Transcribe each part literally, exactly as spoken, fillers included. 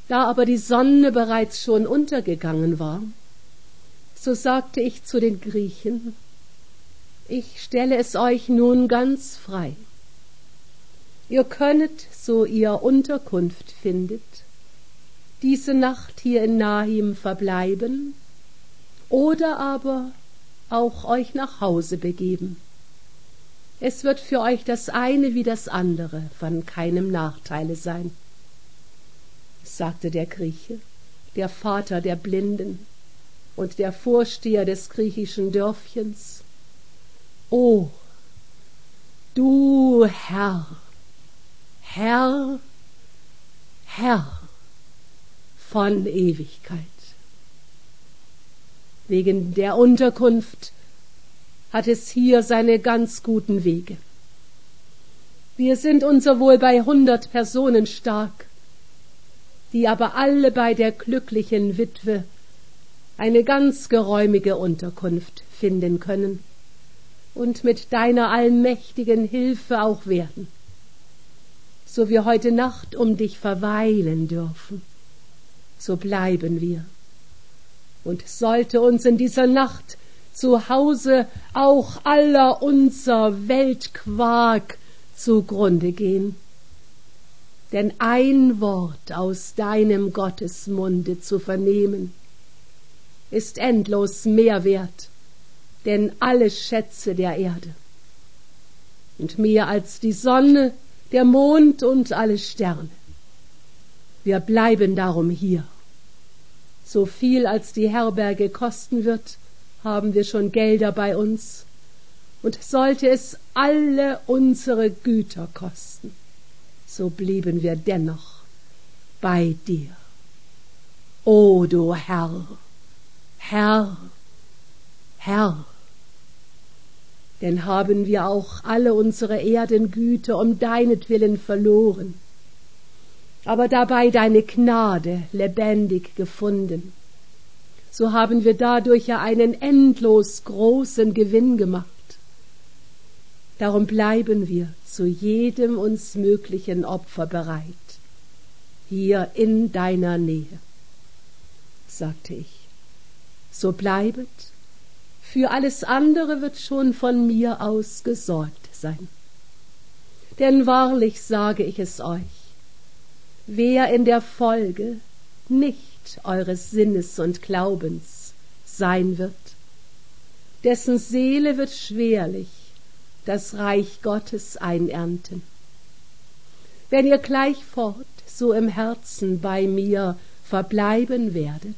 Da aber die Sonne bereits schon untergegangen war, so sagte ich zu den Griechen: Ich stelle es euch nun ganz frei. Ihr könnet, so ihr Unterkunft findet, diese Nacht hier in Nahim verbleiben oder aber auch euch nach Hause begeben. Es wird für euch das eine wie das andere von keinem Nachteile sein, sagte der Grieche, der Vater der Blinden und der Vorsteher des griechischen Dörfchens. O, du Herr, Herr, Herr von Ewigkeit. Wegen der Unterkunft hat es hier seine ganz guten Wege. Wir sind unser wohl bei hundert Personen stark, die aber alle bei der glücklichen Witwe eine ganz geräumige Unterkunft finden können und mit deiner allmächtigen Hilfe auch werden, so wir heute Nacht um dich verweilen dürfen, so bleiben wir. Und sollte uns in dieser Nacht zu Hause auch aller unser Weltquark zugrunde gehen, denn ein Wort aus deinem Gottesmunde zu vernehmen, ist endlos mehr wert, denn alle Schätze der Erde. Und mehr als die Sonne, der Mond und alle Sterne. Wir bleiben darum hier. So viel als die Herberge kosten wird, haben wir schon Gelder bei uns, und sollte es alle unsere Güter kosten, so blieben wir dennoch bei dir. O du Herr, Herr, Herr, denn haben wir auch alle unsere Erdengüter um deinetwillen verloren, aber dabei deine Gnade lebendig gefunden, so haben wir dadurch ja einen endlos großen Gewinn gemacht. Darum bleiben wir zu jedem uns möglichen Opfer bereit, hier in deiner Nähe, sagte ich. So bleibet, für alles andere wird schon von mir aus gesorgt sein. Denn wahrlich sage ich es euch, wer in der Folge nicht eures Sinnes und Glaubens sein wird, dessen Seele wird schwerlich das Reich Gottes einernten. Wenn ihr gleich fort so im Herzen bei mir verbleiben werdet,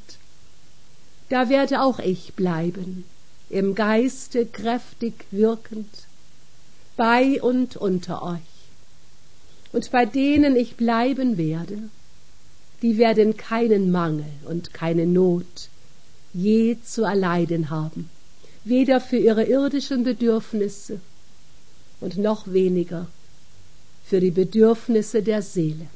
da werde auch ich bleiben, im Geiste kräftig wirkend, bei und unter euch. Und bei denen ich bleiben werde, die werden keinen Mangel und keine Not je zu erleiden haben, weder für ihre irdischen Bedürfnisse und noch weniger für die Bedürfnisse der Seele.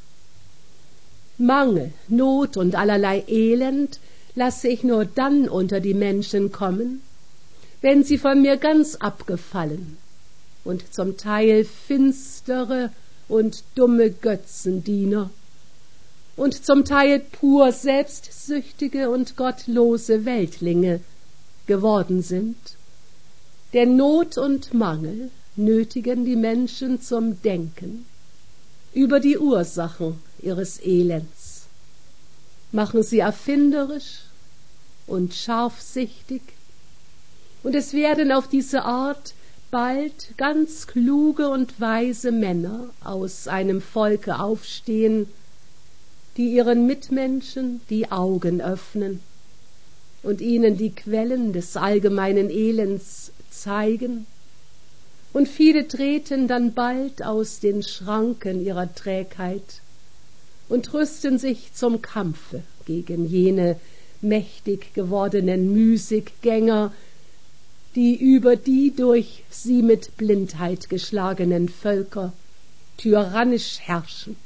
Mangel, Not und allerlei Elend lasse ich nur dann unter die Menschen kommen, wenn sie von mir ganz abgefallen und zum Teil finstere und dumme Götzendiener und zum Teil pur selbstsüchtige und gottlose Weltlinge geworden sind. Denn Not und Mangel nötigen die Menschen zum Denken über die Ursachen ihres Elends, machen sie erfinderisch und scharfsichtig, und es werden auf diese Art bald ganz kluge und weise Männer aus einem Volke aufstehen, die ihren Mitmenschen die Augen öffnen und ihnen die Quellen des allgemeinen Elends zeigen, und viele treten dann bald aus den Schranken ihrer Trägheit und rüsten sich zum Kampfe gegen jene mächtig gewordenen Müßiggänger, die über die durch sie mit Blindheit geschlagenen Völker tyrannisch herrschen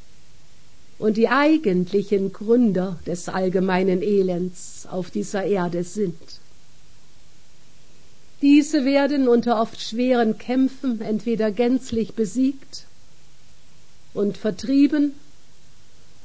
und die eigentlichen Gründer des allgemeinen Elends auf dieser Erde sind. Diese werden unter oft schweren Kämpfen entweder gänzlich besiegt und vertrieben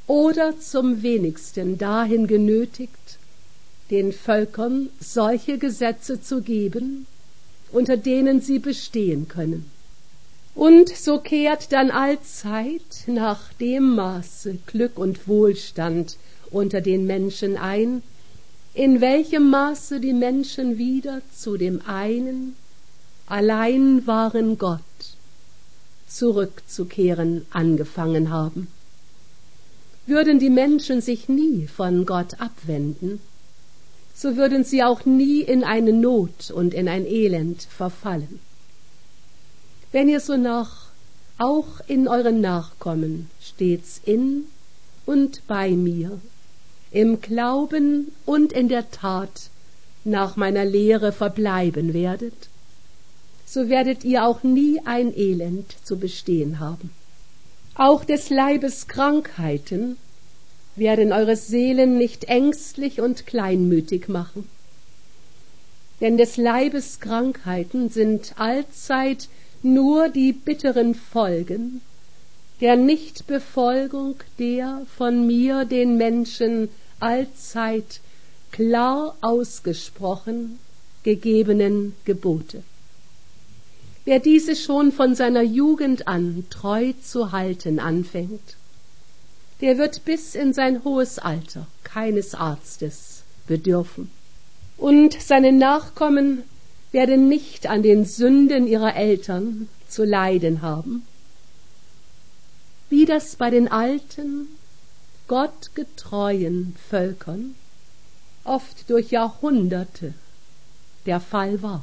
oder zum wenigsten dahin genötigt, den Völkern solche Gesetze zu geben, unter denen sie bestehen können. Und so kehrt dann allzeit nach dem Maße Glück und Wohlstand unter den Menschen ein, in welchem Maße die Menschen wieder zu dem einen, allein wahren Gott zurückzukehren angefangen haben. Würden die Menschen sich nie von Gott abwenden, so würden sie auch nie in eine Not und in ein Elend verfallen. Wenn ihr so nach auch in euren Nachkommen stets in und bei mir, im Glauben und in der Tat nach meiner Lehre verbleiben werdet, so werdet ihr auch nie ein Elend zu bestehen haben. Auch des Leibes Krankheiten werden eure Seelen nicht ängstlich und kleinmütig machen. Denn des Leibes Krankheiten sind allzeit nur die bitteren Folgen der Nichtbefolgung der von mir den Menschen allzeit klar ausgesprochen gegebenen Gebote. Wer diese schon von seiner Jugend an treu zu halten anfängt, der wird bis in sein hohes Alter keines Arztes bedürfen. Und seine Nachkommen werden nicht an den Sünden ihrer Eltern zu leiden haben, wie das bei den alten, gottgetreuen Völkern oft durch Jahrhunderte der Fall war.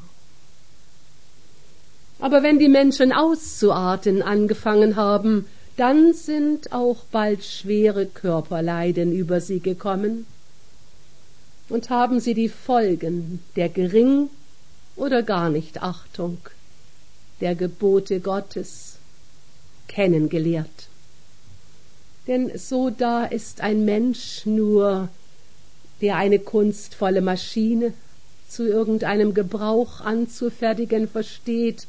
Aber wenn die Menschen auszuarten angefangen haben, dann sind auch bald schwere Körperleiden über sie gekommen und haben sie die Folgen der gering oder gar nicht Achtung der Gebote Gottes kennengelernt. Denn so da ist ein Mensch nur, der eine kunstvolle Maschine zu irgendeinem Gebrauch anzufertigen versteht,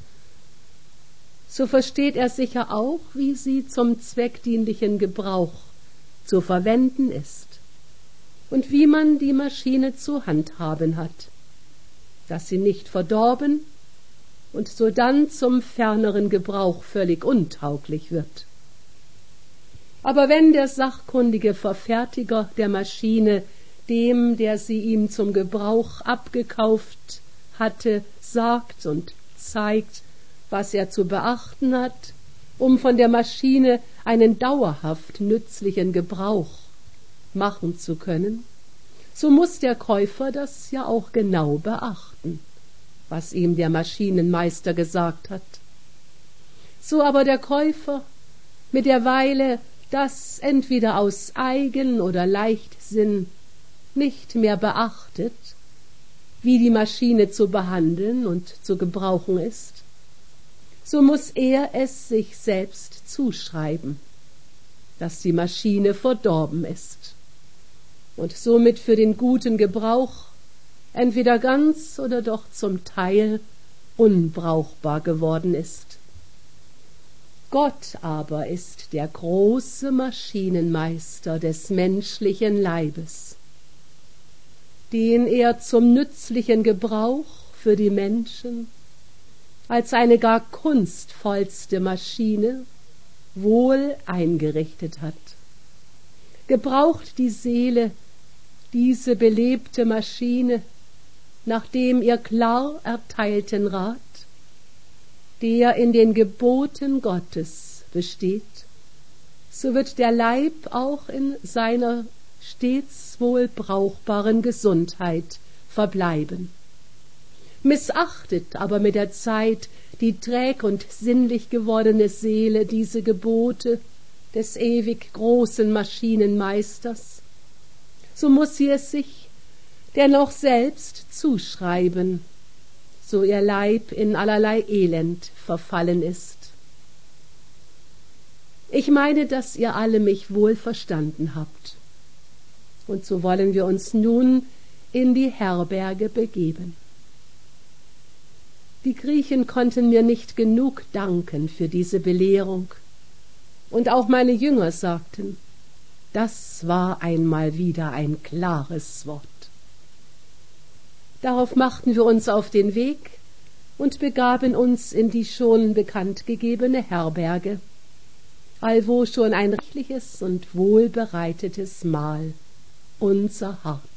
so versteht er sicher auch, wie sie zum zweckdienlichen Gebrauch zu verwenden ist und wie man die Maschine zu handhaben hat, dass sie nicht verdorben und sodann zum ferneren Gebrauch völlig untauglich wird. Aber wenn der sachkundige Verfertiger der Maschine dem, der sie ihm zum Gebrauch abgekauft hatte, sagt und zeigt, was er zu beachten hat, um von der Maschine einen dauerhaft nützlichen Gebrauch machen zu können, so muss der Käufer das ja auch genau beachten, was ihm der Maschinenmeister gesagt hat. So aber der Käufer mit der Weile das entweder aus Eigen oder Leichtsinn nicht mehr beachtet, wie die Maschine zu behandeln und zu gebrauchen ist, so muss er es sich selbst zuschreiben, dass die Maschine verdorben ist und somit für den guten Gebrauch entweder ganz oder doch zum Teil unbrauchbar geworden ist. Gott aber ist der große Maschinenmeister des menschlichen Leibes, den er zum nützlichen Gebrauch für die Menschen als eine gar kunstvollste Maschine wohl eingerichtet hat. Gebraucht die Seele diese belebte Maschine nach dem ihr klar erteilten Rat, der in den Geboten Gottes besteht, so wird der Leib auch in seiner stets wohl brauchbaren Gesundheit verbleiben. Missachtet aber mit der Zeit die träg und sinnlich gewordene Seele diese Gebote des ewig großen Maschinenmeisters, so muß sie es sich dennoch selbst zuschreiben, so ihr Leib in allerlei Elend verfallen ist. Ich meine, dass ihr alle mich wohl verstanden habt, und so wollen wir uns nun in die Herberge begeben. Die Griechen konnten mir nicht genug danken für diese Belehrung, und auch meine Jünger sagten, Das war einmal wieder ein klares Wort. Darauf machten wir uns auf den Weg und begaben uns in die schon bekanntgegebene Herberge, allwo schon ein reichliches und wohlbereitetes Mahl unser Hart